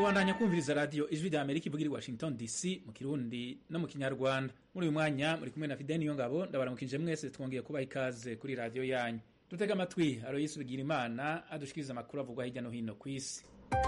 mubandanya kumviriza radio ijwi rya Amerika ivugira i Washington DC mu Kirundi no mu Kinyarwanda. Muri uyu mwanya muri kumwe na Fidel Niyongabo, ndabaramukije mwese, twongeye kubaha ikaze kuri radio yanyu. Dutega amatwi Aloysi Bigirimana adushikiriza amakuru avugwa hirya no hino ku isi.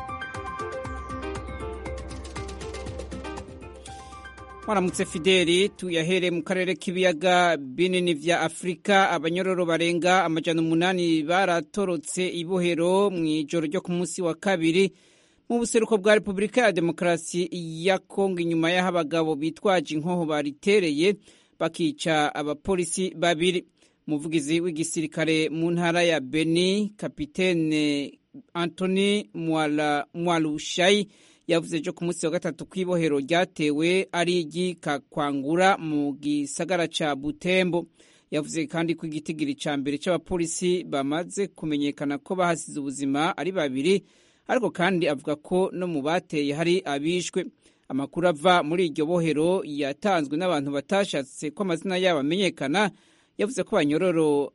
Mwaramutse Fideli, tuyahere mu karere k'ibiyaga binini vya Afrika. Abanyororo barenga 800 baratorotse ibohero mw'ijoro ryo ku munsi wa kabiri mu buseruko bwa Repubulika ya Demokarasi ya Kongo, inyuma y'aho abagabo bitwaje inkoho baritereye bakica abapolisi babiri. Umuvugizi w'igisirikare mu ntara ya Beni, Kapitene Anthony Mwalushayi, yavuze ejo ku munsi wa gatatu kw'ibohero ryatewe ari ry'Ikakwangura mu gisagara ca Butembo. Yavuze kandi ko igitigiri ca mbere c'abapolisi bamaze kumenyekana ko bahasize ubuzima ari babiri, ariko kandi avuga ko no mu bateye hari abishwe. Amakuru ava muri iryo bohero yatanzwe n'abantu batashatse ko amazina yabo amenyekana. Yavuze ko abanyororo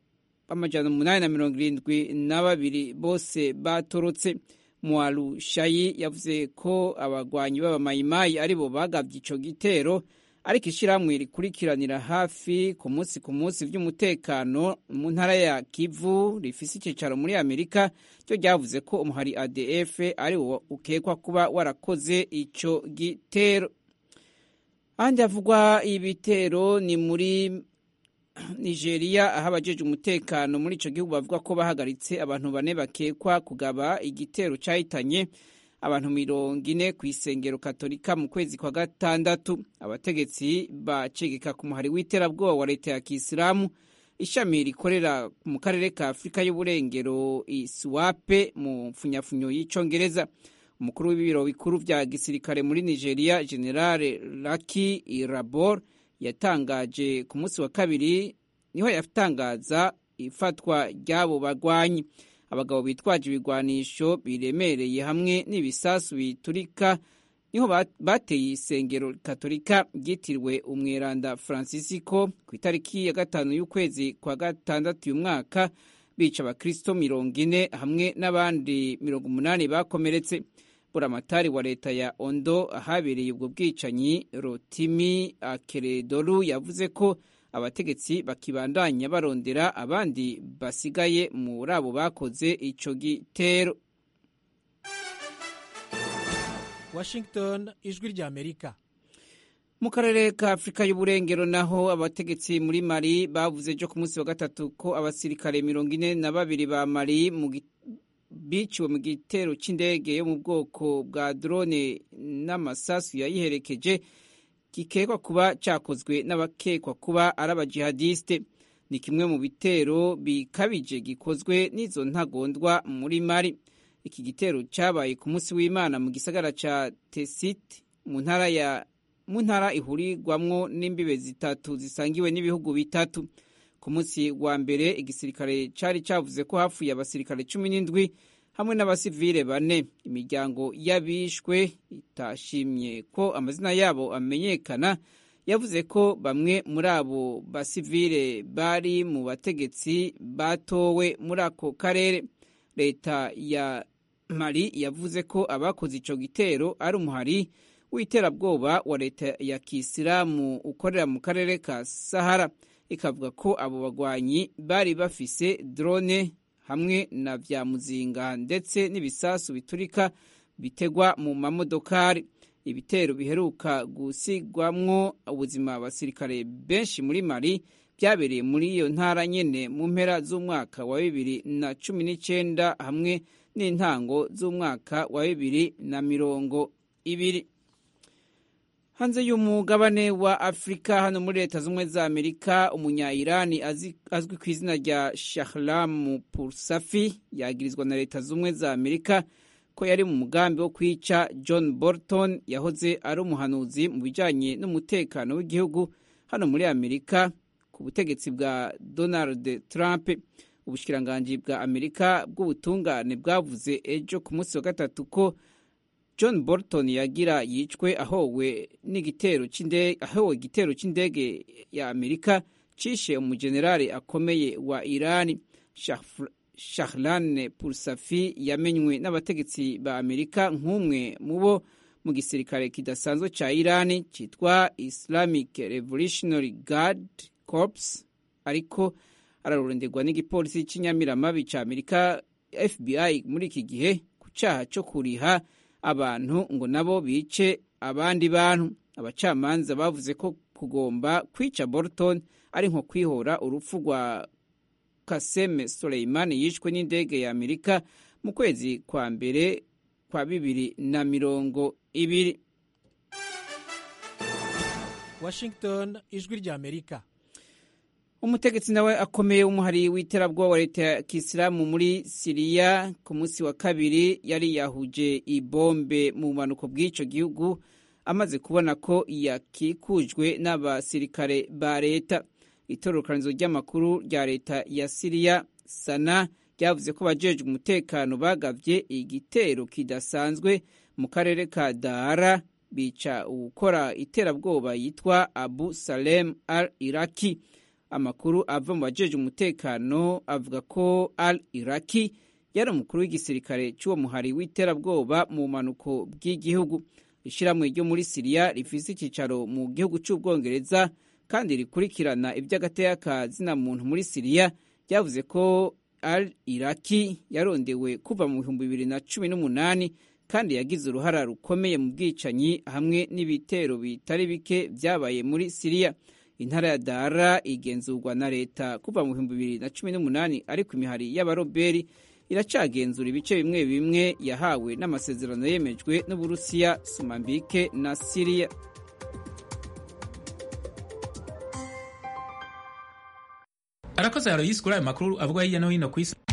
872 bose batorotse. Mwalushayi yavuze ko abagwanyi b'abamayimayi aribo bagavye ico gitero, ariko ishirahamwe rikurikiranira hafi ku munsi vy'umutekano mu ntara ya Kivu rifise icicaro muri Amerika cyo ryavuze ko umuhari ADF ari wo ukekwa kuba warakoze ico gitero. Andi havugwa ibitero ni muri Nigeria, aho abajeje umutekano muri ico gihugu bavuga ko bahagaritse abantu 4 bakekwa kugaba igitero cahitanye abantu 40 kw'isengero Katolika mu kwezi kwa gatandatu. Abategetsi bacegeka ku muhari w'iterabwoba wa leta ya Kisilamu, ishami rikorera mu karere ka Afrika y'uburengero ISWAP mu mfunyafunyo y'icongereza. Umukuru w'ibiro bikuru vya gisirikare muri Nigeria, General Lucky Irabor, yatangaje ku munsi wa kabiri, niho yatangaza ifatwa ry'abo bagwanyi. Abagabo bitwaje ibigwanisho biremereye hamwe n'ibisasu biturika niho bateye isengero Katolika ryitiriwe Umweranda Francisco ku itariki ya 5 y'ukwezi kwa gatandatu uyu mwaka, bica abakristo 40 hamwe n'abandi 80 bakomeretse. Buramatari wa leta ya Ondo ahabereye ubwo bwicanyi, Rotimi Akeredolu, yavuze ko abategetsi bakibandanya barondera abandi basigaye muri abo bakoze ico gitero. Washington, ijwi rya Amerika. Mu karere ka Afrika y'uburengero naho abategetsi muri Mali bavuze ejo ku munsi wa gatatu ko abasirikare 42 ba Mali biciwe mu gitero c'indege yo mu bwoko bwa drone n'amasasu yayiherekeje, gikekwa kuba cakozwe n'abakekwa kuba ari abajihadiste. Ni kimwe mu bitero bikabije gikozwe n'izo ntagondwa muri Mali. Iki gitero cabaye ku munsi w'Imana mu gisagara ca Tessit mu ntara ihurirwamwo n'imbibe zitatu zisangiwe n'ibihugu bitatu. Ku munsi wa mbere igisirikare cari cavuze ko hapfuye abasirikare 17 hamwe n'abasivile 4. Imiryango y'abishwe itashimye ko amazina yabo amenyekana, yavuze ko bamwe muri abo basivile bari mu bategetsi batowe muri ako karere. Leta ya Mali yavuze ko abakoze ico gitero ari umuhari w'iterabwoba wa leta ya Kisilamu ukorera mu karere ka Sahara. Ikavuga ko abo bagwanyi bari bafise drone hamwe na vya muzinga ndetse n'ibisasu biturika bitegwa mu mamodokari. Ibitero biheruka gusigwamwo ubuzima abasirikare benshi muri Mali byabereye muri iyo ntara nyene mu mpera z'umwaka wa 2019 hamwe n'intango z'umwaka wa 2020. Hanze y'umugabane wa Afrika, hano muri leta z'umwe za Amerika, umunya-Irani azwi ku izina rya Shahram Poursafi yagirizwa na leta z'umwe za Amerika ko yari mu mugambi wo kwica John Bolton, yahoze ari umuhanuzi mu bijanye n'umutekano w'igihugu hano muri Amerika ku butegetsi bwa Donald Trump. Ubushikiranganji bwa Amerika bw'ubutungane bwavuze ejo ku munsi wa gatatu ko John Bolton yagira yicwe ahowe igitero c'indege ya Amerika cishe umujenerali akomeye wa Irani. Shahlan Poursafi yamenywe n'abategetsi ba Amerika nk'umwe mu bo mu gisirikare kidasanzwe ca Iran citwa Islamic Revolutionary Guard Corps, ariko araronderwa n'igipolisi c'inyamiramabi ca Amerika FBI muri iki gihe ku caha co kuriha abantu ngo nabo bice abandi bantu. Abacamanza bavuze ko kugomba kwica Bolton ari nko kwihora urupfu rwa Qasem Soleimani yishwe n'indege ya Amerika mu kwezi kwa mbere kwa 2020. Washington, ijwi rya Amerika. Umutegetsi nawe akomeye w'umuhari w'iterabwoba wa leta ya Kisilamu muri Siriya ku munsi wa kabiri yari yahuje ibombe mu bumanuko bw'ico gihugu amaze kubona ko yakikujwe n'abasirikare ba leta. Itororokanizo ry'amakuru rya leta ya Siriya Sana ryavuze ko bajejwe umutekano bagavye igitero kidasanzwe mu karere ka Dahara bica ukora iterabwoba yitwa Abu Salem al-Iraki. Amakuru ava mu bajejwe umutekano avuga ko al-Iraki yari umukuru w'igisirikare cy'uwo muhari w'iterabwoba mu manuko bw'igihugu. Ishiramwe ryo muri Siriya rifise ikicaro mu gihugu c'Ubwongereza kandi rikurikirana iby'agateka zina muntu muri Siriya ryavuze ko al-Iraki yarondewe kuva mu 2018 kandi yagize uruhara rukomeye mu bwicanyi hamwe n'ibitero bitari bike byabaye muri Siriya. Intara ya Dara igenzurwa na leta kuva mu 2018, ariko imihari y'abaroberi iracagenzura ibice bimwe bimwe yahawe n'amasezerano yemejwe n'Uburusiya, Somambike na Siriya. Arakoze Aloysi kuri ayo makuru avuga hirya no hino ku isi.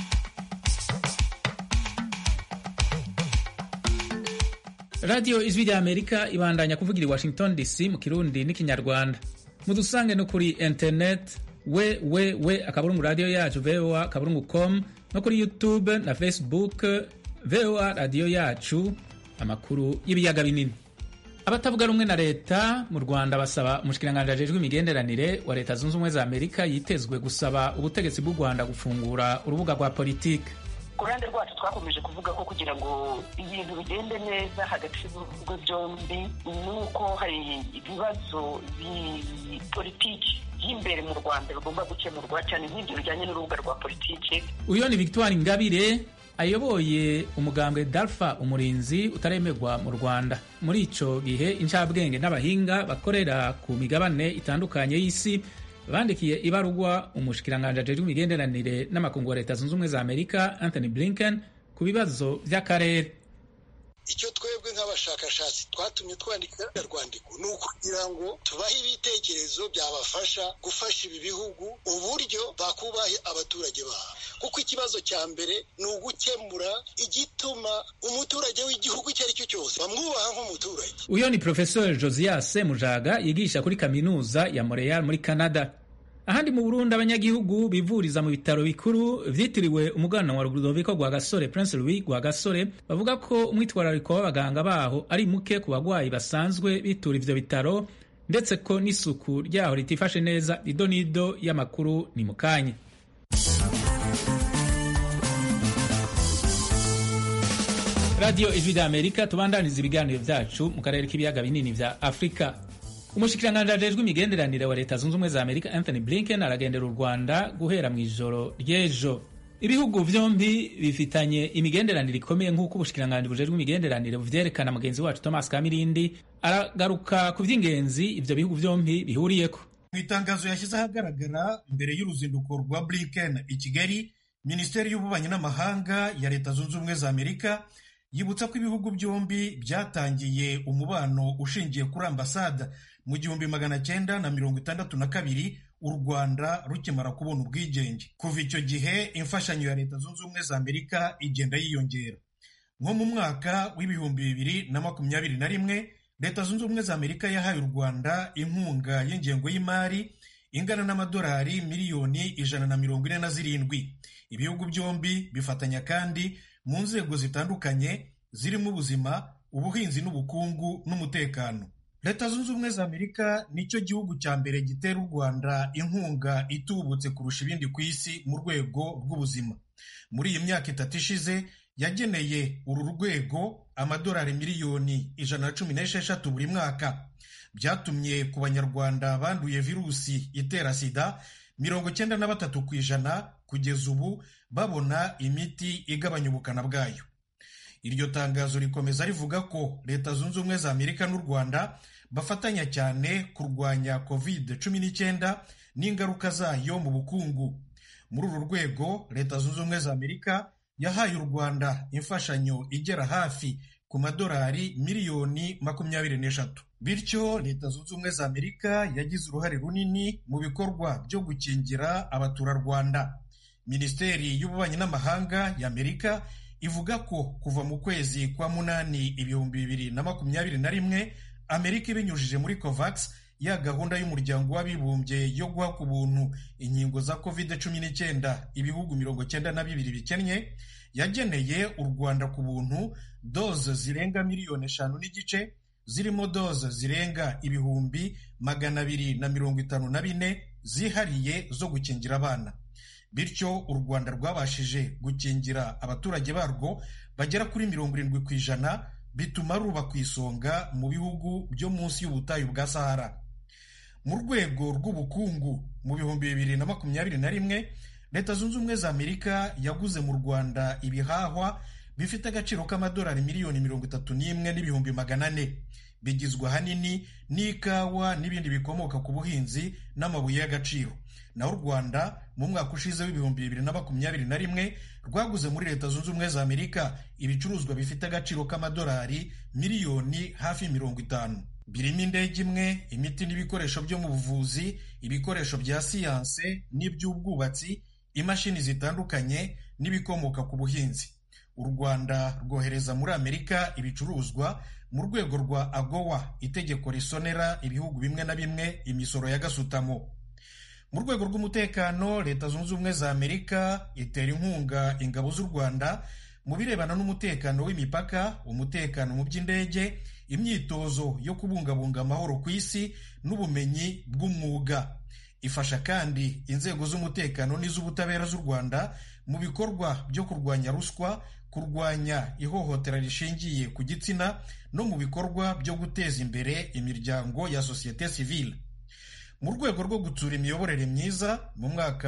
Radio Ijwi rya Amerika ibandanya kuvugira i Washington DC mu Kirundi n'ikinyarwanda. Mudusange no kuri internet akaburungu radio yacu voa.com no kuri YouTube na Facebook VOA radio yacu. Amakuru y'ibiyaga binini. Abatavuga rumwe na leta mu Rwanda basaba umushikiranganje ajejwe imigenderanire wa leta zunze ubumwe za Amerika yitezwe gusaba ubutegetsi bw'u Rwanda gufungura urubuga rwa politike. Ku ruhande rwacu twakomeje kuvuga ko kugira ngo ibintu bigende neza hagati y'ibihugu byombi nuko hari ibibazo politiki y'imbere mu Rwanda bigomba gukemurwa, cyane nk'ibyo bijyanye n'urubuga rwa politike. Uyo ni Victoire Ingabire ayoboye umugambwe Dalfa Umurinzi utaremerwa mu Rwanda. Muri ico gihe incabwenge n'abahinga bakorera ku migabane itandukanye y'isi bandikiye ibarugwa umushikiranganje ajejwe imigenderanire n'amakungu wa leta zunze ubumwe za Amerika Anthony Blinken ku bibazo by'akarere. Icyo twebwe nk'abashakashatsi twatumye twandika rwandiko ni ukugira ngo tubahe ibitekerezo byabafasha gufasha ibi bihugu uburyo bakubahe abaturage babo, kuko ikibazo cya mbere ni ugukemura igituma umuturage w'igihugu icyo ari cyo cyose bamwubaha nk'umuturage. Uyo ni Professor Josias Mujaga yigisha kuri kaminuza ya Montreal muri Canada. Ahandi mu Burundi abanyagihugu bivuriza mu bitaro bikuru vyitiriwe umugana wa Rudoviko Rwagasore Prince Louis Rwagasore bavuga ko umwitwarariko w'abaganga baho ari muke ku bagwayi basanzwe bitura ivyo bitaro, ndetse ko n'isuku ryaho ritifashe neza. Idonido y'amakuru ni mukanye. Radio Ijwi rya Amerika tubandaniza ibiganiro vyacu mu karere k'ibiyaga binini vya Afrika. Umushikiranganje ajejwe imigenderanire wa leta zunze ubumwe za Amerika Anthony Blinken aragendera u Rwanda guhera mu ijoro ry'ejo. Ibihugu vyombi bifitanye imigenderanire ikomeye nk'uko ubushikiranganje bujejwe imigenderanire buvyerekana. Mugenzi wacu Thomas Kamirindi aragaruka ku vy'ingenzi ivyo bihugu vyombi bihuriyeko. Mu itangazo yashyize ahagaragara mbere y'uruzinduko rwa Blinken i Kigali, Minisiteri y'Ububanyi n'Amahanga ya leta zunze ubumwe za Amerika yibutsa ko ibihugu byombi byatangiye umubano ushingiye kuri ambasada mu 1962 u Rwanda rukimara kubona ubwigenge. Kuva icyo gihe imfashanyo ya leta zunze ubumwe za Amerika igenda yiyongera. Nko mu mwaka w'2021 leta zunze ubumwe za Amerika yahaye u Rwanda inkunga y'ingengo y'imari ingana n'amadolari miliyoni 147. Ibihugu byombi bifatanya kandi mu nzego zitandukanye zirimo ubuzima, ubuhinzi n'ubukungu n'umutekano. Leta zunze ubumwe za Amerika nicyo gihugu cya mbere gitera u Rwanda inkunga itubutse kurusha ibindi ku isi mu rwego rw'ubuzima. muri iyi myaka 3 ishize yageneye uru rwego amadolari miliyoni 116 buri mwaka. Byatumye ku banyarwanda banduye virusi itera sida 93% kugeza ubu babona imiti igabanya ubukana bwayo. Iryo tangazo rikomeza rivuga ko Leta Zunze Ubumwe za Amerika n'u Rwanda bafatanya cyane kurwanya COVID-19 n'ingaruka zayo mu bukungu. Muri uru rwego Leta Zunze Ubumwe za Amerika yahaye u Rwanda imfashanyo igera hafi ku madolari miliyoni 24. Bityo Leta Zunze Ubumwe za Amerika yagize uruhare runini mu bikorwa byo gukingira abaturarwanda. Minisiteri y'Ububanyi n'Amahanga y'Amerika ivuga ko kuva mu kwezi kwa munani 2021 Amerika ibinyujije muri COVAX, ya gahunda y'umuryango w'abibumbye yo guha ku buntu inkingo za COVID-19 ibihugu 92 bikennye, yageneye u Rwanda ku buntu doze zirenga miliyoni 5 n'igice, zirimo doze zirenga ibihumbi 254 zihariye zo gukingira abana. Bityo u Rwanda rwabashije gukingira abaturage barwo bagera kuri 70%, bituma ruba ku isonga mu bihugu byo munsi y'ubutayu bwa Sahara. Mu rwego rw'ubukungu mu 2021 Leta Zunze Ubumwe za Amerika yaguze mu Rwanda ibihahwa bifite agaciro k'amadolari miliyoni 31,400, bigizwe ahanini n'ikawa n'ibindi bikomoka ku buhinzi n'amabuye y'agaciro. Naho u Rwanda mu mwaka ushize w'2021 rwaguze muri Leta Zunze Ubumwe za Amerika ibicuruzwa bifite agaciro k'amadolari miliyoni hafi 50, birimo indege imwe, imiti n'ibikoresho byo mu buvuzi, ibikoresho bya siyanse n'iby'ubwubatsi, imashini zitandukanye n'ibikomoka ku buhinzi. U Rwanda rwohereza muri Amerika ibicuruzwa mu rwego rwa AGOA, itegeko risonera ibihugu bimwe na bimwe imisoro ya gasutamo. Mu rwego rw'umutekano, Leta Zunze Ubumwe za Amerika itera inkunga ingabo z'u Rwanda mu birebana n'umutekano w'imipaka, umutekano mu by'indege, imyitozo yo kubungabunga amahoro ku isi n'ubumenyi bw'umwuga. Ifasha kandi inzego z'umutekano n'iz'ubutabera z'u Rwanda mu bikorwa byo kurwanya ruswa, kurwanya ihohotera rishingiye ku gitsina no mu bikorwa byo guteza imbere imiryango ya societe civile. Mu rwego rwo gutsura imiyoborere myiza, mu mwaka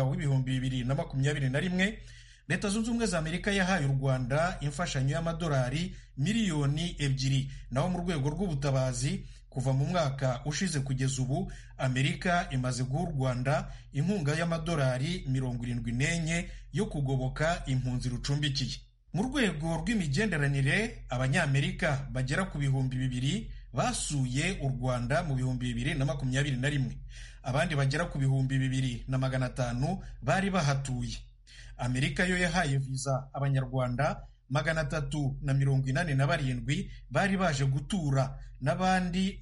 w'2021 Leta Zunze Ubumwe za Amerika yahaye u Rwanda imfashanyo y'amadolari miliyoni 2. Naho mu rwego rw'ubutabazi, kuva mu mwaka ushize kugeza ubu Amerika imaze guha u Rwanda inkunga y'amadolari 74 yo kugoboka impunzi rucumbikiye. Mu rwego rw'imigenderanire, Abanyamerika bagera ku 2,000 basuye u Rwanda mu 2021, abandi bagera ku 2,500 bari bahatuye. Amerika yo yahaye viza Abanyarwanda 387 bari baje gutura, n'abandi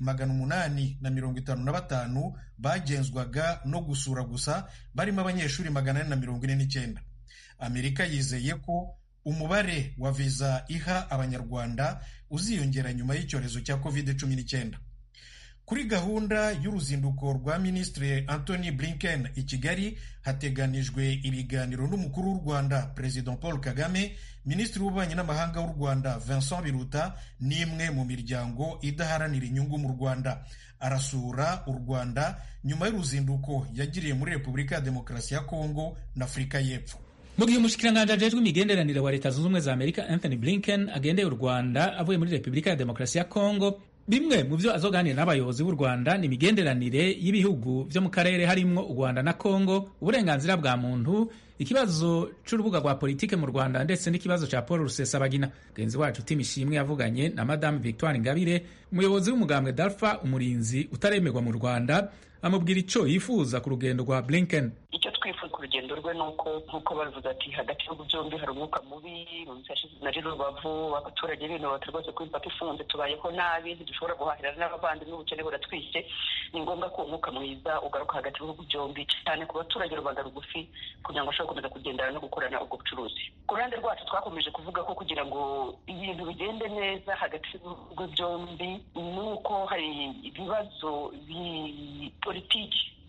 855 bagenzwaga no gusura gusa, barimo abanyeshuri 449. Amerika yizeye ko umubare wa viza iha Abanyarwanda uziyongera nyuma y'icyorezo cya COVID-19. Kuri gahunda y'uruzinduko rwa Minisitiri Anthony Blinken i Kigali, hateganijwe ibiganiro n'umukuru w'u Rwanda President Paul Kagame, Minisitiri w'Ububanyi n'Amahanga w'u Rwanda Vincent Biruta n'imwe mu miryango idaharanira inyungu mu Rwanda. Arasura u Rwanda nyuma y'uruzinduko yagiriye muri Repubulika ya Demokarasi ya Kongo na Afurika y'Epfo. Mu gihe umushikiranganji ajejwe imigenderanire wa Leta Zunze Ubumwe za Amerika Anthony Blinken agendeye u Rwanda avuye muri Repubulika ya Demokarasi ya Kongo, bimwe mu byo azoganira n'abayobozi b'u Rwanda ni imigenderanire y'ibihugu byo mu karere harimwo u Rwanda na Kongo, uburenganzira bwa muntu, ikibazo c'urubuga rwa politike mu Rwanda ndetse n'ikibazo ca Paul Rusesabagina. Mugenzi wacu Tim Ishimwe yavuganye na Madame Victoire Ingabire, umuyobozi w'umugambwe Dalfa umurinzi utaremerwa mu Rwanda, amubwira ico yifuza ku rugendo rwa Blinken. Icyo twifuza ku rugendo rwe nuko nkuko bavuze ati hagati y'ibihugu byombi hari umwuka mubi, na rero Rubavu abaturage bino batarwose ko imipaka ifunze, tubayeho nabi, ntidushobora guhahirana n'abandi, n'ubukene buratwishe. Ni ngombwa ko umwuka mwiza ugaruka hagati y'ibihugu byombi, cyane ku baturage rubanda rugufi, kugira ngo bashobore gukomeza kugendana no gukorana ubwo bucuruzi. Ku ruhande rwacu twakomeje kuvuga ko kugira ngo ibintu bigende neza hagati y'ibihugu byombi, nuko hari ibibazo politiki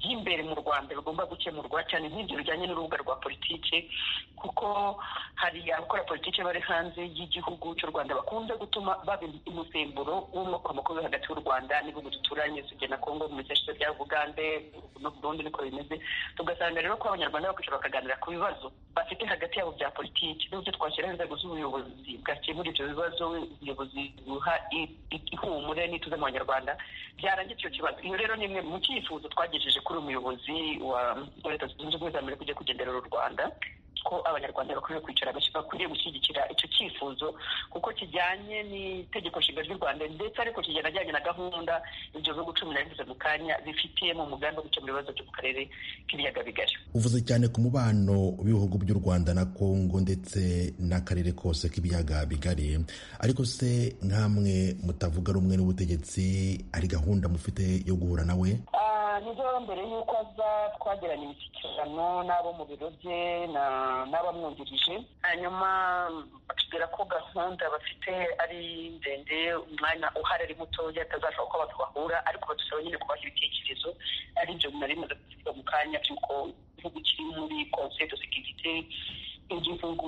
by'imbere mu Rwanda bigomba gukemurwa, cyane nk'ibyo bijyanye n'urubuga rwa politiki, kuko hari abakora politiki bari hanze y'igihugu cy'u Rwanda bakunze gutuma baba umusemburo w'umwuka hagati y'u Rwanda n'ibihugu duturanye, Sudan na Congo, mu biseshe bya Ugande no Burundi niko bimeze. Tugasanga rero ko abanyarwanda bakwicara bakaganira ku bibazo bafite hagati yabo bya politiki, n'uburyo twashyiraho inzego z'ubuyobozi bwakemura ibyo bibazo, ubuyobozi buha ihumure n'ituze mu banyarwanda, byarangiye icyo kibazo. Iyo rero ni imwe mu cyifuzo twagejeje kuri umuyobozi wa Leta Zunze Ubumwe za Amerika ugiye kugenderera u Rwanda, ko abanyarwanda bakwiriye gushyigikira icyo cyifuzo kuko kijyanye n'itegeko nshinga ry'u Rwanda, ndetse ariko kijyanye na gahunda ibyo bihugu 10 nabivuze mu kanya bifitiye mu mugambi wo gukemura ibibazo byo mu karere k'ibiyaga bigari. Uvuze cyane ku mubano w'ibihugu by'u Rwanda na Kongo ndetse n'akarere kose k'ibiyaga bigari, ariko se nkamwe mutavuga rumwe n'ubutegetsi, ari gahunda mufite yo guhura nawe? Nibyo, mbere y'uko aza twagiranye imishyikirano n'abo mu biro bye n'abamwungirije, hanyuma batubwira ko gahunda bafite ari ndende, umwanya uhari ari mutoya, atazashobora ko abantu bahura, ariko badusaba nyine kubaha ibitekerezo, ari byo nari maze kuvuga mu kanya cy'uko igihugu kiri muri Conseil de Sécurité, igihugu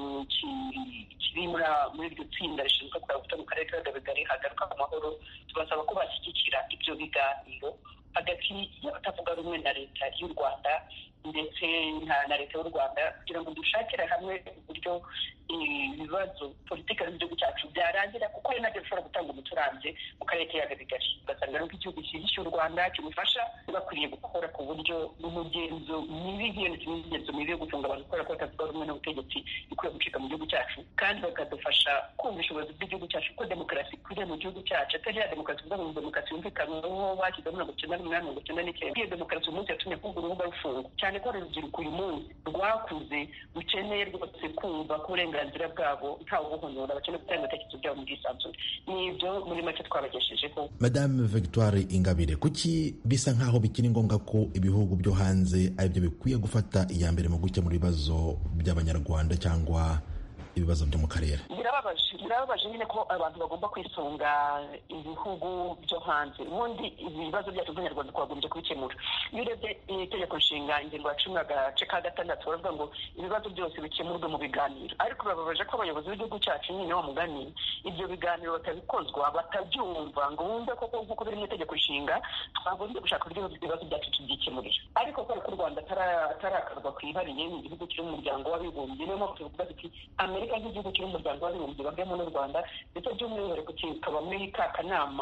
kiri muri iryo tsinda rishinzwe kureba mu karere k'ibiyaga bigari hagaruka ku mahoro. Tubasaba ko bashyigikira ibyo biganiro hagati y'abatavuga rumwe na leta y'u Rwanda ndetse na leta y'u Rwanda, kugira ngo dushakire hamwe uburyo ibibazo politiki z'igihugu cyacu byarangira, kuko ari nabyo bishobora gutanga umuti urambye mu karere k'ibiyaga bigari. Ugasanga rero igihugu cyishyigikiye u Rwanda kimufasha, bakwiriye gukora ku buryo n'umugenzo mibi nk'iyo mibi yo gufunga abantu kubera ko batavuga rumwe n'ubutegetsi ikwiye gucika mu gihugu cyacu, kandi bakadufasha kumva ubushobozi bw'igihugu cyacu ko demokarasi ikwiriye mu gihugu cyacu, atari ya demokarasi uvuga ngo demokarasi yumvikanweho bashyizeho 1998. Iyo demokarasi uyu munsi yatumye kumva urubuga rufungwa, cyane ko urubyiruko uyu munsi rwakuze rukeneye rwose kumva ko uburenganzira bwabo ntawe ubuhonyora, bakeneye gutanga ibitekerezo byabo mu bwisanzure. N'ibyo muri make twabageshejeho. Madame Victoire Ingabire, kuki bisa nk'aho bikiri ngombwa ko ibihugu byo hanze aribyo bikwiye gufata iya mbere mu gukemura ibibazo by'abanyarwanda cyangwa ibibazo byo mu karere? Birababaje nyine ko abantu bagomba kwisunga ibihugu byo hanze. Ubundi ibibazo byacu by'abanyarwanda twagombye kubikemura. Iyo urebye itegeko nshinga ingingo ya 10 agace ka 6 baravuga ngo ibibazo byose bikemurwe mu biganiro, ariko birababaje ko abayobozi b'igihugu cyacu nyine bamuganiye ibyo biganiro batabikozwa, batabyumva ngo bumve koko nk'uko biri mu itegeko nshinga twagombye gushaka uburyo ibibazo byacu tubyikemurira. Ariko kubera ko u Rwanda atarakarwa kwihariye mu gihugu kiri mu muryango w'abibumbye, niyo mpamvu tuvuga tuti Amerika nk'igihugu kiri mu muryango w'abibumbye bagemo n'u Rwanda, ndetse by'umwihariko kikaba muri ka kanama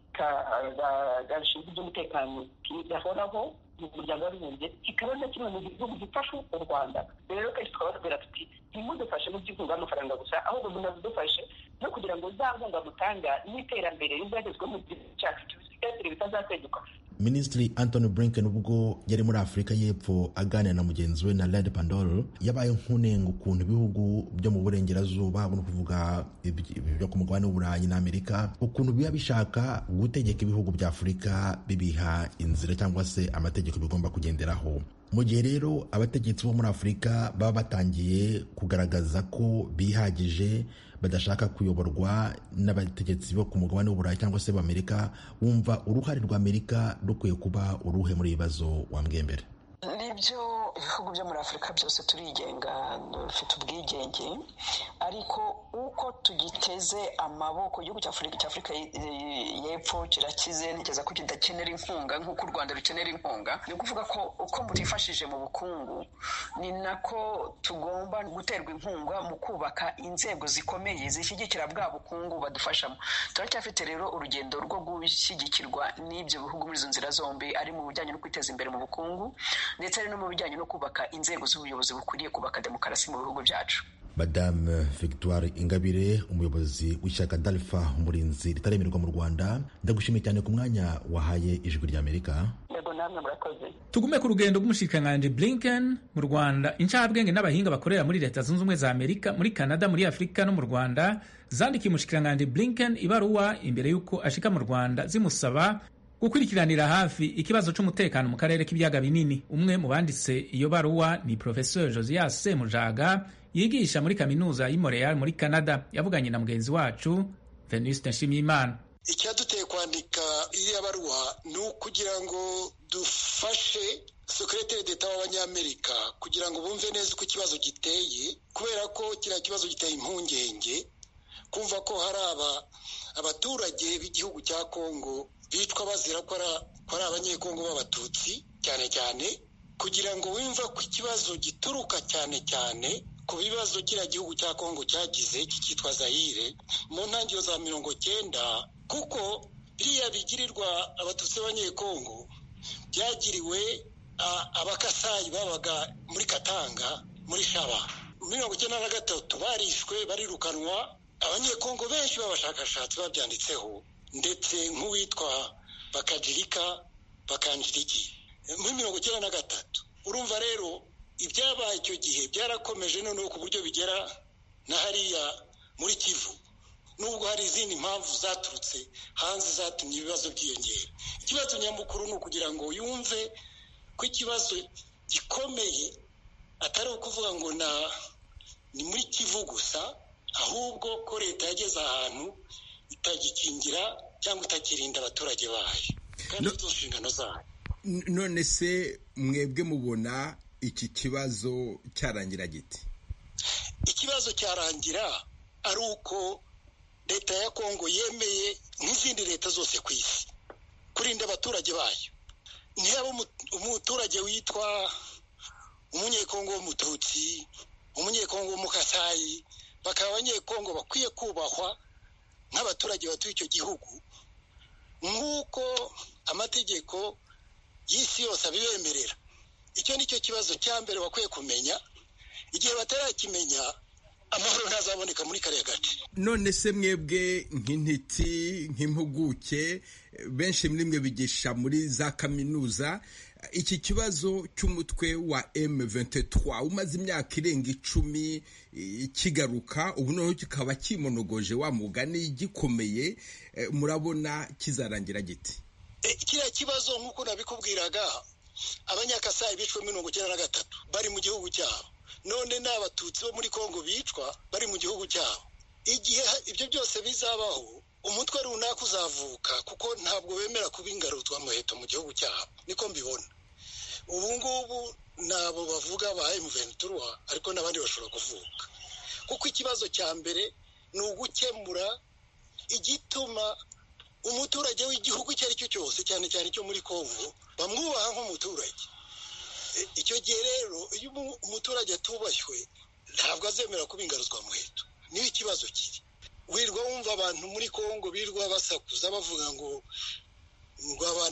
gashinzwe iby'umutekano gahoraho mu muryango w'abibumbye, kikaba na kimwe mu bihugu bifasha u Rwanda. Rero kenshi twababwira tuti ntimudufashe mu by'inkunga y'amafaranga gusa, ahubwo munadufashe no kugira ngo za nkunga mutanga n'iterambere rizagezweho mu gihugu cyacu tubisigasire bitazaseduka. Minisitiri Anthony Blinken ubwo yari muri Afurika y'Epfo aganira na mugenzi we na Red Pandor, yabaye nk'unenga ukuntu ibihugu byo mu burengerazuba, no kuvuga ibyo ku mugabane w'Uburayi na Amerika, ukuntu biba bishaka gutegeka ibihugu bya Afurika bibiha inzira cyangwa se amategeko bigomba kugenderaho. Mu gihe rero abategetsi bo muri Afurika baba batangiye kugaragaza ko bihagije, badashaka kuyoborwa n'abategetsi bo ku mugabane w'Uburayi cyangwa se b'Amerika, wumva uruhare rw'Amerika rukwiye kuba uruhe muri ibibazo wambwembere? Nibyo, ibihugu byo muri Afurika byose turigenga, dufite ubwigenge, ariko uko tugiteze amaboko igihugu cya Afurika y'Epfo kirakize, ntekereza ko kidakenera inkunga nk'uko u Rwanda rukenera inkunga. Ni ukuvuga ko uko mutifashije mu bukungu ni nako tugomba guterwa inkunga mu kubaka inzego zikomeye zishyigikira bwa bukungu badufashamo. Turacyafite rero urugendo rwo gushyigikirwa n'ibyo bihugu muri izo nzira zombi, ari mu bijyanye no kwiteza imbere mu bukungu ndetse ari no mu bijyanye no kubaka inzego z'ubuyobozi bukwiriye kubaka demokarasi mu bihugu byacu. Madame Victoire Ingabire, umuyobozi w'ishyaka Dalfa umurinzi ritaremerwa mu Rwanda, ndagushimiye cyane ku mwanya wahaye Ijwi ry'Amerika. Yego, namwe murakoze. Tugume ku rugendo rw'umushikiranganji Blinken mu Rwanda. Incabwenge n'abahinga bakorera muri Leta Zunze Ubumwe za Amerika, muri Canada, muri Afurika no mu Rwanda zandikiye umushikiranganji Blinken ibaruwa imbere y'uko ashika mu Rwanda zimusaba gukurikiranira hafi ikibazo cy'umutekano mu karere k'ibiyaga binini. Umwe mu banditse iyo baruwa ni Professeur Josias Semujaga, yigisha muri kaminuza y'i Montreal muri Canada. Yavuganye na mugenzi wacu Venuste Nshimiyimana. Icyaduteye kwandika iriya baruwa ni ukugira ngo bafashe secrétaire d'État w'abanyamerika kugira ngo bumve neza uko ikibazo giteye, kubera ko kiriya kibazo giteye impungenge kumva ko hari abaturage b'igihugu cya Kongo bitwa bazira ko ari abanyekongo b'abatutsi cyane cyane, kugira ngo wumve ko ikibazo gituruka cyane cyane ku bibazo kiriya gihugu cya Kongo cyagize kikitwa Zaire mu ntangiriro za 90, kuko biriya bigirirwa abatutsi b'abanyekongo byagiriwe abakasayi babaga muri Katanga muri Shaba. Muri 1993 barishwe barirukanwa, abanyekongo benshi b'abashakashatsi babyanditseho, ndetse nk'uwitwa Bakanjiriki muri 1993. urumva rero ibyabaye icyo gihe byarakomeje noneho ku buryo bigera na hariya muri Kivu, nubwo hari izindi mpamvu zaturutse hanze zatumye ibibazo byiyongera. Ikibazo nyamukuru ni ukugira ngo yumve ko ikibazo gikomeye atari ukuvuga ngo ni muri Kivu gusa, ahubwo ko leta yageze ahantu itagikingira cyangwa itakirinda abaturage bayo kandi izo nshingano zayo. None se mwebwe mubona iki kibazo cyarangira gite? Ikibazo cyarangira ari uko leta ya Kongo yemeye nk'izindi leta zose ku isi kurinda abaturage bayo. Ntiyaba umuturage witwa umunyekongo w'umututsi, umunyekongo w'umukasayi, bakaba abanyekongo bakwiye kubahwa nk'abaturage batuye icyo gihugu nk'uko amategeko y'isi yose abibemerera. Icyo ni cyo kibazo cya mbere bakwiye kumenya. Igihe batarakimenya, amahoro ntazaboneka muri kariya gace. None se mwebwe nk'intiti, nk'impuguke, benshi muri mwe bigisha muri za kaminuza, iki kibazo cy'umutwe wa M23 umaze imyaka irenga 10 kigaruka, ubu noneho kikaba kimonogoje wa mugani gikomeye, murabona kizarangira giti? Kiriya kibazo nk'uko nabikubwiraga, abanyakasayi bicwa 1993 bari mu gihugu cyabo, none n'abatutsi bo muri Kongo bicwa bari mu gihugu cyabo. Igihe ibyo byose bizabaho, umutwe runaka uzavuka, kuko ntabwo bemera kuba ingarutwa muheto mu gihugu cyabo, niko mbibona. Ubu ngubu nabo bavuga ba M23, ariko n'abandi bashobora kuvuka, kuko ikibazo cya mbere ni ugukemura igituma umuturage w'igihugu icyo ari cyo cyose, cyane cyane cyo muri Kongo, bamwubaha nk'umuturage. Icyo gihe rero iyo umuturage atubashywe, ntabwo azemera kuba ingaruzwa muheto. Niyo ikibazo kiri. Wirwa wumva abantu muri Kongo birwa basakuza bavuga ngo aba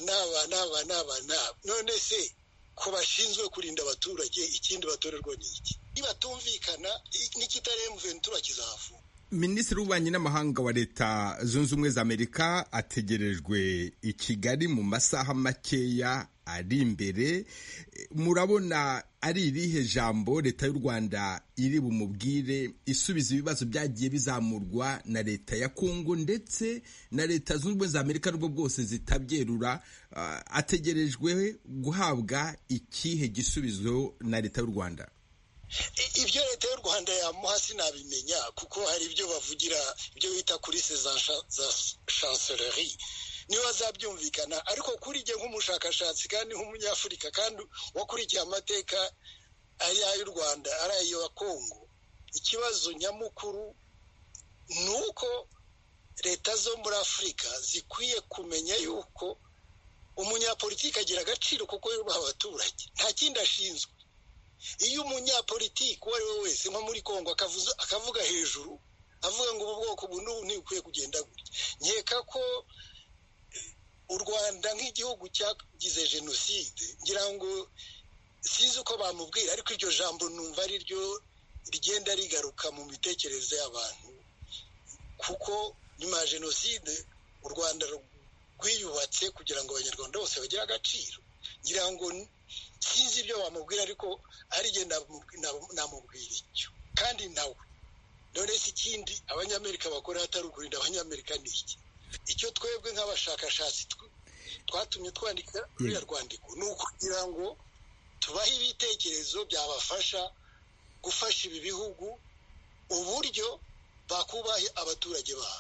naba. None se ko bashinzwe kurinda abaturage, ikindi batorerwa ni iki? Nibatumvikana n'ikitari M23 kizavuka. Minisitiri w'ububanyi n'amahanga wa Leta Zunze Ubumwe za Amerika ategerejwe i Kigali mu masaha makeya ari imbere. Murabona ari irihe jambo Leta y'u Rwanda iri bumubwire isubiza ibibazo byagiye bizamurwa na Leta ya Kongo ndetse na Leta Zunze Ubumwe za Amerika n'ubwo bwose zitabyerura? Ategerejwe guhabwa ikihe gisubizo na Leta y'u Rwanda? Ibyo Leta y'u Rwanda yamuha sinabimenya, kuko hari ibyo bavugira, ibyo bita kuri za chancellerie, niba azabyumvikana. Ariko kuri jye nk'umushakashatsi kandi nk'umunyafurika kandi wakurikiye amateka ari ay'u Rwanda ari ayo Kongo, ikibazo nyamukuru ni uko leta zo muri Afurika zikwiye kumenya yuko umunyapolitiki agira agaciro kuko yubaha abaturage, nta kindi ashinzwe. Iyo umunyapolitiki uwo ari we wese nko muri Kongo akavuga hejuru, avuga ngo ubu bwoko buno ntibukwiye kugenda gutya, nkeka ko u Rwanda nk'igihugu cyagize jenoside, ngira ngo sinzi uko bamubwira, ariko iryo jambo numva ari ryo rigenda rigaruka mu mitekerereze y'abantu, kuko nyuma ya jenoside u Rwanda rwiyubatse kugira ngo abanyarwanda bose bagire agaciro. Ngira ngo sinzi ibyo bamubwira, ariko ari jye namubwira icyo. Kandi nawe none si ikindi abanyamerika bakora hatari ukurinda abanyamerika ni iki? Icyo twebwe nk'abashakashatsi twatumye twandika ruriya rwandiko ni ukugira ngo tubahe ibitekerezo byabafasha gufasha ibi bihugu uburyo bakubaha abaturage babo.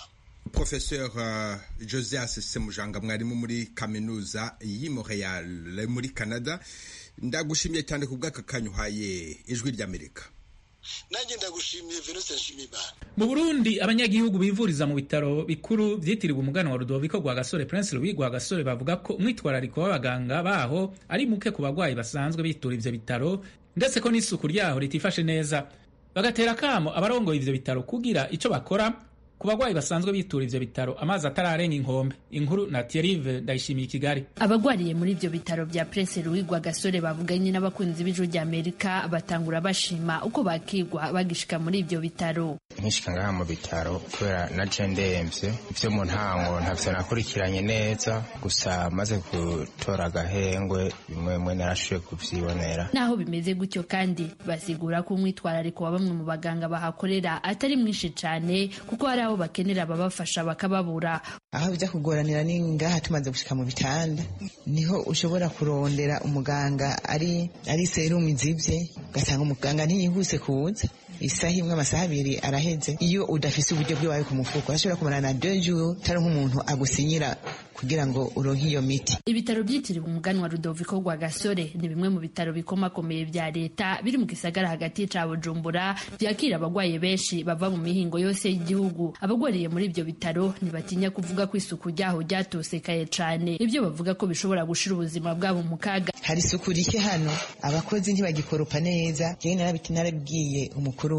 Professeur Josias Semujanga, mwarimu muri kaminuza y'i Montreal muri Canada, ndagushimiye cyane ku bw'aka kanya uhaye Ijwi ry'Amerika. Nanjye ndagushimiye Venuste Nshimiyimana. Mu Burundi abanyagihugu bivuriza mu bitaro bikuru vyitiriwe umugana wa Rudoviko Rwagasore Prince Louis Rwagasore bavuga ko umwitwarariko w'abaganga baho ari muke ku bagwayi basanzwe bitura ivyo bitaro, ndetse ko n'isuku ryaho ritifashe neza. Bagatera kamo abarongoye ivyo bitaro kugira ico bakora ku bagwayi basanzwe bitura ivyo bitaro amazi atararenga inkombe. Inkuru na Thierry Ndayishimiye Kigali. Abagwariye muri ivyo bitaro vya Prince Louis Rwagasore bavuganye n'abakunzi b'Ijwi ry'Amerika batangura bashima uko bakigwa bagishika muri ivyo bitaro. Nkishika ngaha mu bitaro kubera naje ndemvye ivyo mu ntango ntavyo nakurikiranye neza, gusa maze gutora agahengwe bimwe narashoboye kuvyibonera. Naho bimeze gutyo kandi basigura ko umwitwarariko wa bamwe mu baganga bahakorera atari mwinshi cane, kuko hari aho bakenera ababafasha bakababura. Aho bijya kugoranira ni ngaha tumaze gushika mu bitanda, niho ushobora kurondera umuganga ari serumu izivye, ugasanga umuganga ntiyihuse kuza, isaha imwe amasaha abiri araheze. Iyo udafise uburyo bw'iwawe ku mufuko urashobora kumarana 2 jours tari nk'umuntu agusinyira kugira ngo uronke iyo miti. Ibitaro byitiriwe umugani wa Rudoviko Rwagasore ni bimwe mu bitaro bikomakomeye vya leta biri mu gisagara hagati ca Bujumbura, vyakira abagwaye benshi bava mu mihingo yose y'igihugu. Abagwariye muri ivyo bitaro ntibatinya kuvuga ko isuku ryaho ryatosekaye cane, ivyo bavuga ko bishobora gushira ubuzima bwabo mu kaga. Hari isuku rike hano, abakozi ntibagikoropa neza. Je narabwiye umukuru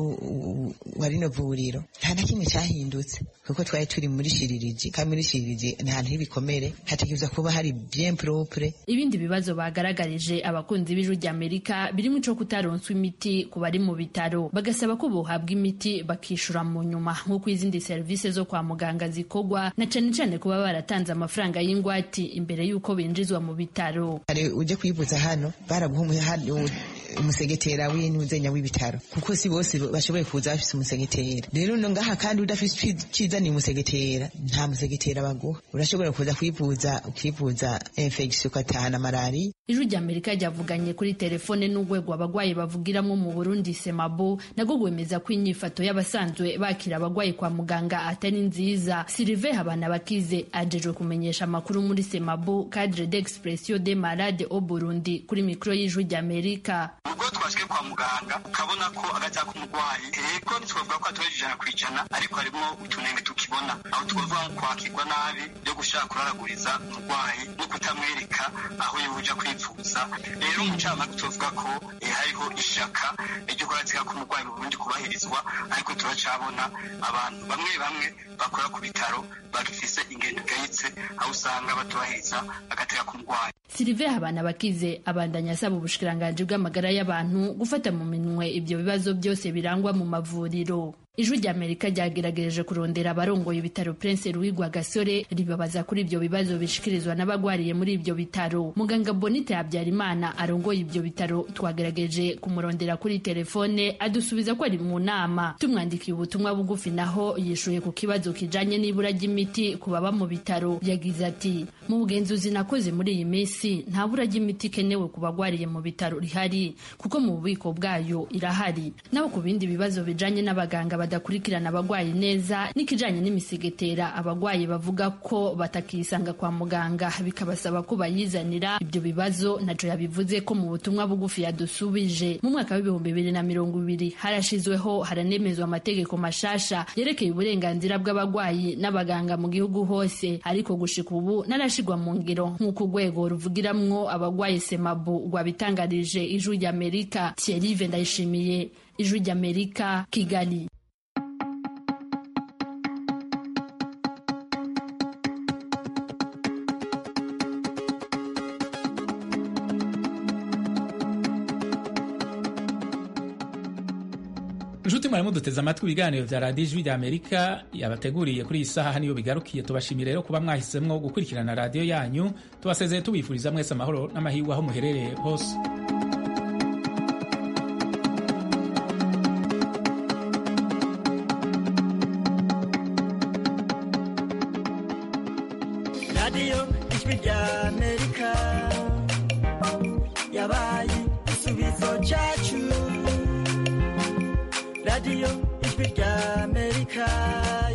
wa rino vuriro nta na kimwe cyahindutse, kuko twari turi muri shiririji, kandi muri shiririji ntahantu h'ibikomere hategerezwa kuba hari bien propre. Ibindi bibazo bagaragarije abakunzi b'Ijwi ry'Amerika birimo ico kutaronswa imiti ku bari mu bitaro, bagasaba ko bohabwa imiti bakishura mu nyuma nk'uko izindi service zo kwa muganga zikogwa, na cane cane kuba baratanze amafaranga y'ingwati imbere y'uko binjizwa mu bitaro. Hari uje kwivuza hano baraguha umusegetera w'intuzenya w'ibitaro, kuko si bose bashoboye kuza bafise umusegetera. Rero no ngaha kandi udafise cizani umusegetera nta musegetera baguha, urashobora kuza ukivuza infection ukatahana malaria. Ijwi ry'Amerika ryavuganye kuri telefone n'urwego abagwayi bavugiramwo mu Burundi Semabo, nago gwemeza ko inyifato y'abasanzwe bakira abagwayi kwa muganga atari nziza. Sylvain Habanabakize ajejwe kumenyesha amakuru muri Semabo, cadre d'expression des malades au Burundi, kuri mikro y'Ijwi ry'Amerika. Ubwo twashike kwa muganga ukabona ko agaza k'umugwayi ego ntitwavuga ko atoje 100%, ariko harimo utunenge tukibona aho twavuga kwakirwa nabi yo gushaka kuraraguriza umugwayi no kutamwereka aho yoja kwivuza. Rero umucamanza tuvuga ko hariho ishaka ryo kurazika ku mugwayi mu Burundi kubahirizwa, ariko turacabona abantu bamwe bakora ku bitaro bagifise ingendo gayitse, aho usanga batubahiriza agateka ku mugwayi. Sylvain Habanabakize abandanya asaba ubushikiranganje bw'amagara y'abantu gufata mu minwe ibyo bibazo byose birangwa mu mavuriro. Ijwi ry'Amerika ryagerageje kurondera abarongoye ibitaro Prince Louis Rwagasore ribabaza kuri ibyo bibazo bishikirizwa n'abagwariye muri ibyo bitaro. Muganga Bonite Habyarimana arongoye ibyo bitaro twagerageje kumurondera kuri telefone, adusubiza ko ari mu nama. Tumwandikiye ubutumwa bugufi naho yishuye ku kibazo kijanye n'ibura ry'imiti ku baba mu bitaro. Yagize ati: mu bugenzuzi nakoze muri iyi minsi nta bura ry'imiti kenewe ku bagwariye mu bitaro rihari, kuko mu bubiko bwayo irahari. Naho ku bindi bibazo bijanye n'abaganga badakurikirana abagwayi neza n'ikijanye n'imisegetera, abagwayi bavuga ko batakisanga kwa muganga bikabasaba ko bayizanira. Ibyo bibazo naco yabivuze ko mu butumwa bugufi yadusubije. Mu mwaka wa 2020 harashizweho haranemezwa amategeko mashasha yerekeye uburenganzira bw'abagwayi n'abaganga mu gihugu hose, ariko gushika ubu narashigwa mu ngiro nk'uko urwego ruvugiramwo abagwayi Semabo rwabitangarije Ijwi ry'Amerika. Thierry Ndayishimiye, Ijwi ry'Amerika, Kigali. Inshuti mwarimu duteze amatwi ibiganiro vya Radio Ijwi ry'Amerika yabateguriye kuri iyi saha niyo bigarukiye. Tubashimire rero kuba mwahisemwo gukurikirana radio yanyu. Tubasezeye tubifuriza mwese amahoro n'amahirwe aho muherereye hose. Radio Ijwi ry'Amerika yabaye igisubizo cyacu. Radio Ijwi ry'Amerika